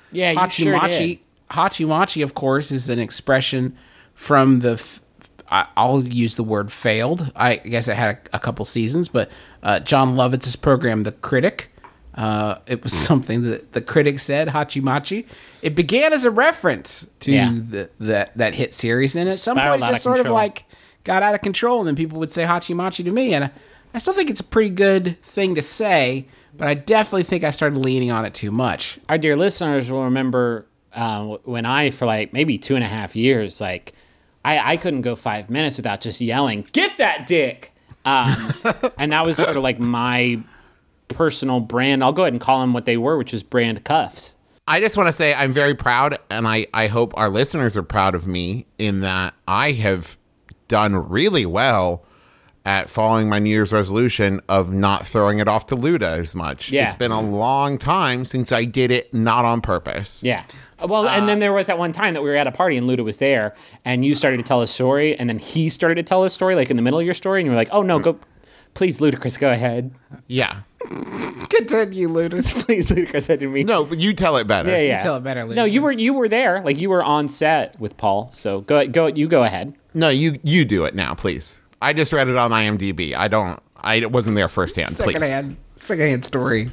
Yeah, you sure did. Hachimachi, of course, is an expression from I'll use the word failed. I guess it had a couple seasons, but John Lovitz's program, The Critic, it was something that the critic said, Hachimachi. It began as a reference to that hit series, and at some point it just sort of like got out of control, and then people would say Hachimachi to me, and I still think it's a pretty good thing to say, but I definitely think I started leaning on it too much. Our dear listeners will remember when I, for like maybe 2.5 years, like I couldn't go 5 minutes without just yelling, "Get that dick!" And that was sort of like my personal brand. I'll go ahead and call them what they were, which was brand cuffs. I just want to say I'm very proud, and I hope our listeners are proud of me in that I have done really well at following my New Year's resolution of not throwing it off to Luda as much. Yeah. It's been a long time since I did it not on purpose. Yeah. Well, and then there was that one time that we were at a party and Luda was there, and you started to tell a story, and then he started to tell a story, like in the middle of your story, and you were like, "Oh no, go, please, Ludacris, go ahead." Yeah. Continue, Ludacris. Please, Ludacris, I didn't mean. No, but you tell it better. Yeah. You tell it better, Ludacris. No, you were there, like you were on set with Paul. So go, you go ahead. No, you do it now, please. I just read it on IMDb. I wasn't there firsthand. Secondhand story.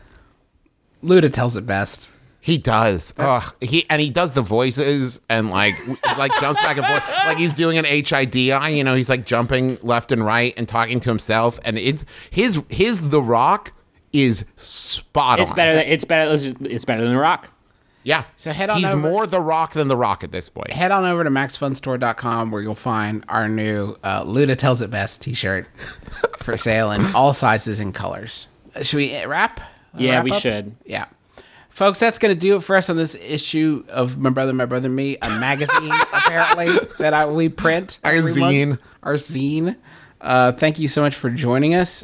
Luda tells it best. He does. He does the voices and like jumps back and forth like he's doing an HID. You know, he's like jumping left and right and talking to himself. And it's his The Rock is spot on. It's better than The Rock. Yeah. So head on He's over. more The Rock than The Rock at this point. Head on over to maxfunstore.com where you'll find our new Luda Tells It Best t-shirt for sale in all sizes and colors. Should we wrap? Yeah, we up? should. Yeah. Folks, that's going to do it for us on this issue of My Brother and Me, a magazine, apparently, that we print. Our every zine. month. Our zine. Thank you so much for joining us.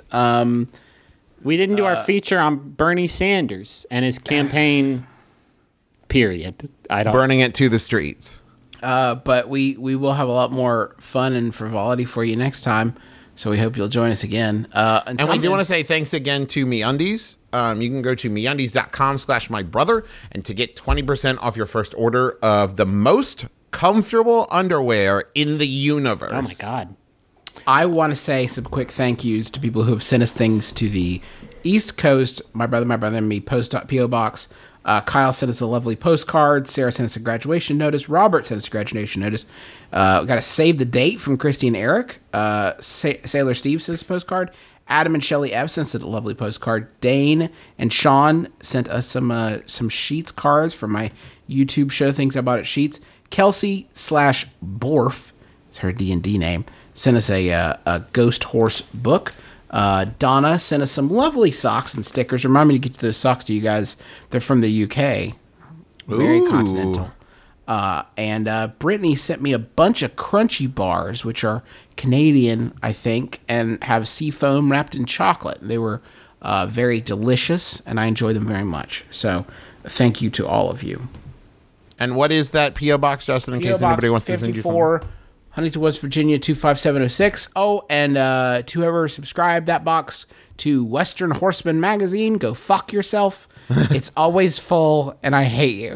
We didn't do our feature on Bernie Sanders and his campaign, period. Burning it to the streets. But we will have a lot more fun and frivolity for you next time. So we hope you'll join us again. And we do want to say thanks again to MeUndies. You can go to MeUndies.com/mybrother and to get 20% off your first order of the most comfortable underwear in the universe. Oh my God. I want to say some quick thank yous to people who have sent us things to the East Coast, My Brother and Me, P.O. Box. Kyle sent us a lovely postcard. Sarah sent us a graduation notice. Robert sent us a graduation notice. We got a save the date from Christy and Eric. Sailor Steve sent us a postcard. Adam and Shelley F sent us a lovely postcard. Dane and Sean sent us some Sheets cards for my YouTube show, Things I Bought at Sheets. Kelsey/Borf, it's her D&D name, sent us a Ghost Horse book. Donna sent us some lovely socks and stickers. Remind me to get those socks to you guys. They're from the UK. Very continental. And Brittany sent me a bunch of Crunchy bars, which are Canadian, I think, and have sea foam wrapped in chocolate. They were very delicious, and I enjoy them very much. So thank you to all of you. And what is that P.O. Box, Justin, in case anybody wants to send you something? Huntington, West Virginia, 25706. Oh, and to whoever subscribed that box to Western Horseman magazine, go fuck yourself. It's always full, and I hate you.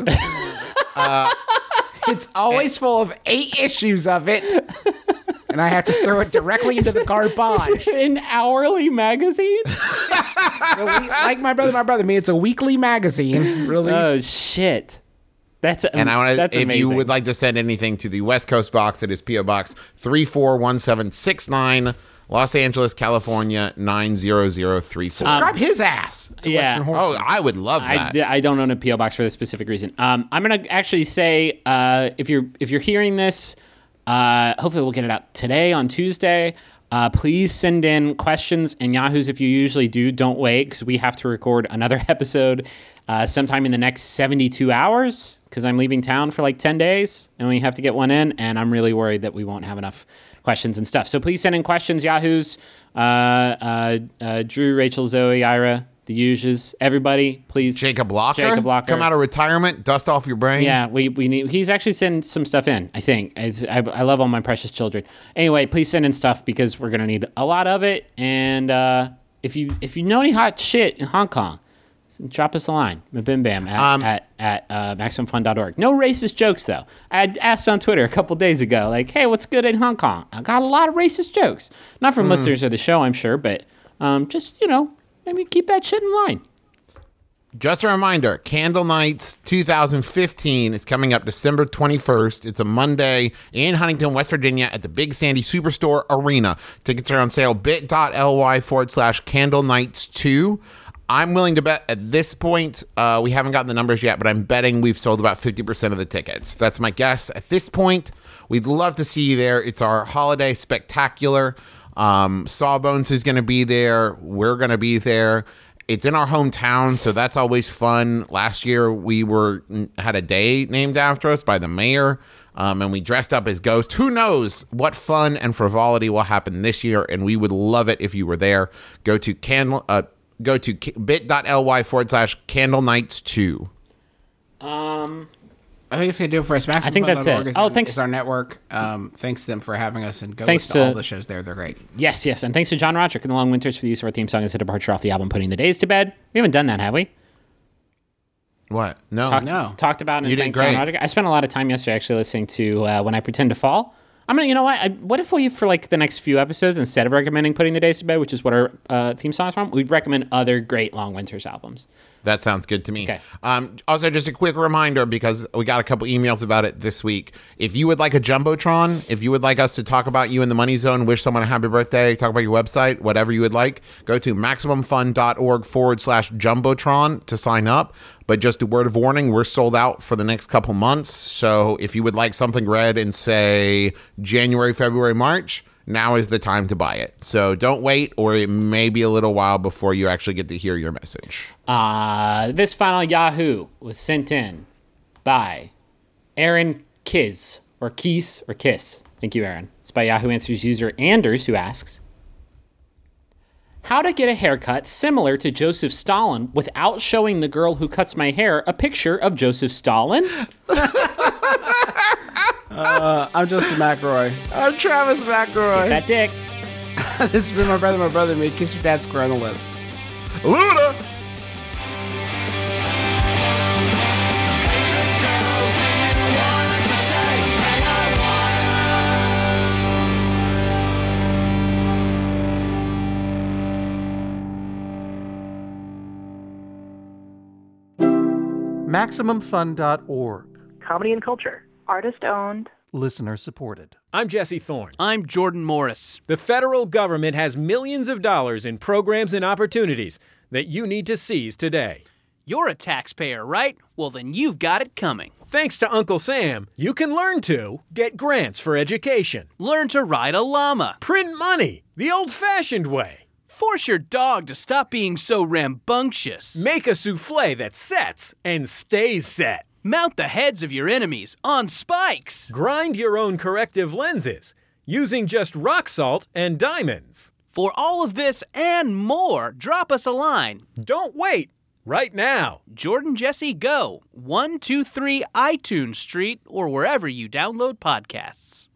It's always full of 8 issues of it, and I have to throw it directly into the garbage. An hourly magazine? Like My Brother, Me, it's a weekly magazine release. Oh, shit. And I want to, if amazing. you would like to send anything to the West Coast box, it is P.O. Box 341769, Los Angeles, California 90034. Subscribe his ass to Western Horseman. Oh, I would love that. I don't own a P.O. Box for this specific reason. I'm going to actually say, if you're hearing this, hopefully we'll get it out today on Tuesday. Please send in questions and Yahoos if you usually do. Don't wait, because we have to record another episode sometime in the next 72 hours, because I'm leaving town for like 10 days, and we have to get one in, and I'm really worried that we won't have enough questions and stuff. So please send in questions, Yahoos, Drew, Rachel, Zoe, Ira, the usuals, everybody, please. Jacob Locker, come out of retirement, dust off your brain. Yeah, we need. He's actually sending some stuff in. I think I love all my precious children. Anyway, please send in stuff because we're gonna need a lot of it. And if you know any hot shit in Hong Kong, Drop us a line, Bim Bam, at MaximumFun.org. No racist jokes, though. I had asked on Twitter a couple days ago, like, hey, what's good in Hong Kong? I got a lot of racist jokes. Not from listeners of the show, I'm sure, but just, maybe keep that shit in line. Just a reminder, Candle Nights 2015 is coming up December 21st. It's a Monday in Huntington, West Virginia at the Big Sandy Superstore Arena. Tickets are on sale, bit.ly/Candle Nights 2. I'm willing to bet at this point, we haven't gotten the numbers yet, but I'm betting we've sold about 50% of the tickets. That's my guess at this point. We'd love to see you there. It's our holiday spectacular. Sawbones is going to be there. We're going to be there. It's in our hometown, so that's always fun. Last year, we had a day named after us by the mayor, and we dressed up as ghosts. Who knows what fun and frivolity will happen this year, and we would love it if you were there. Go to bit.ly/Candle Nights 2. I think it's going to do it for us. I think that's it. Thanks. It's our network. Thanks to them for having us, and go listen to all the shows there. They're great. Yes. And thanks to John Roderick and the Long Winters for the use of our theme song as a departure off the album Putting the Days to Bed. We haven't done that, have we? What? No. Talked about and you thanked did great. John Roderick. I spent a lot of time yesterday actually listening to When I Pretend to Fall. I'm going to, you know what? What if we, for like the next few episodes, instead of recommending Putting the Days to Bed, which is what our theme song is from, we'd recommend other great Long Winters albums. That sounds good to me. Okay. Also, just a quick reminder, because we got a couple emails about it this week. If you would like a Jumbotron, if you would like us to talk about you in the Money Zone, wish someone a happy birthday, talk about your website, whatever you would like, go to MaximumFun.org/Jumbotron to sign up. But just a word of warning, we're sold out for the next couple months. So if you would like something read in, say, January, February, March, now is the time to buy it. So don't wait, or it may be a little while before you actually get to hear your message. This final Yahoo was sent in by Aaron Kiss. Thank you, Aaron. It's by Yahoo Answers user Anders, who asks, how to get a haircut similar to Joseph Stalin without showing the girl who cuts my hair a picture of Joseph Stalin? I'm Justin McElroy. I'm Travis McElroy. That dick. This has been my brother, me. Kiss your dad square on the lips. Luda! MaximumFun.org. Comedy and culture. Artist owned. Listener supported. I'm Jesse Thorne. I'm Jordan Morris. The federal government has millions of dollars in programs and opportunities that you need to seize today. You're a taxpayer, right? Well, then you've got it coming. Thanks to Uncle Sam, you can learn to get grants for education. Learn to ride a llama. Print money the old-fashioned way. Force your dog to stop being so rambunctious. Make a souffle that sets and stays set. Mount the heads of your enemies on spikes. Grind your own corrective lenses using just rock salt and diamonds. For all of this and more, drop us a line. Don't wait. Right now. Jordan Jesse Go, 123 iTunes Street, or wherever you download podcasts.